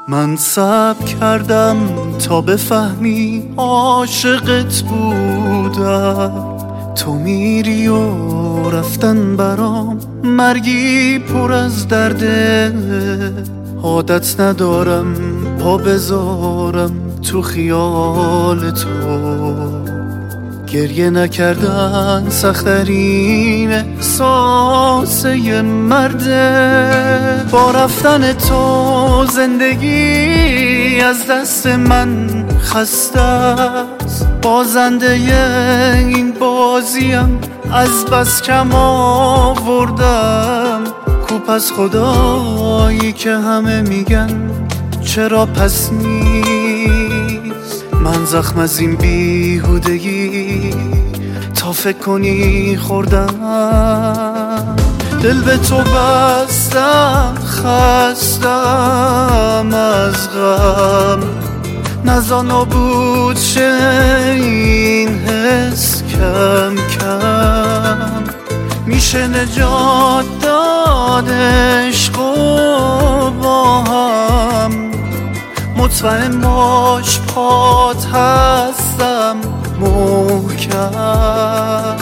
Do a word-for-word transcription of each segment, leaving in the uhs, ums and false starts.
من صبر کردم تا بفهمی عاشقت بودم، تو میری و رفتن برام مرگی پر از درده. عادت ندارم پا بذارم تو خیال تو، گریه نکردن سخت‌ترین احساس یه مرده. با رفتن تو زندگی از دست من خسته است، بازنده این بازیم از بس کم آوردم. کو پس خدایی که همه میگن چرا پس نیست؟ من زخم از این بیهودگی تا فکر کنی خوردم. دل به تو بستم خستم از غم، نزانا بود شه این حس کم کم. میشه نجات داد عشق و با هم، مطمئن باش پات هستم محکم.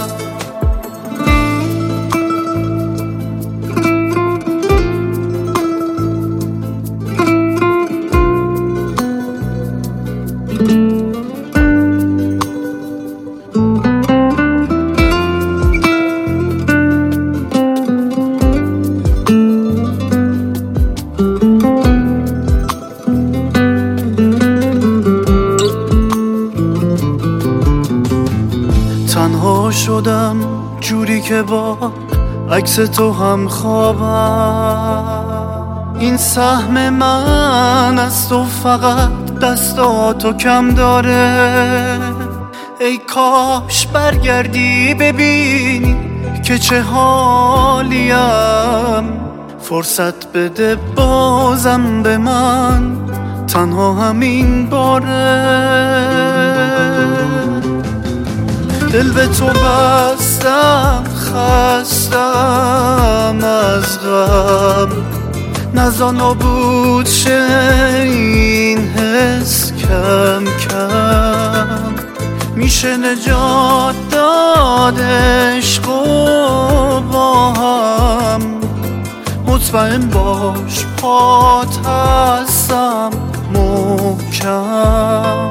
تنها شدم جوری که با عکس تو هم خوابم. این سهم من از تو فقط دستاتو کم داره. ای کاش برگردی ببینی که چه حالیم، فرصت بده بازم به من تنها همین باره. دل به تو بستم خستم از غم، نزانا بود شه این حس کم کم. میشه نجات داد عشق و با هم، مطمئن باش پات هستم محکم.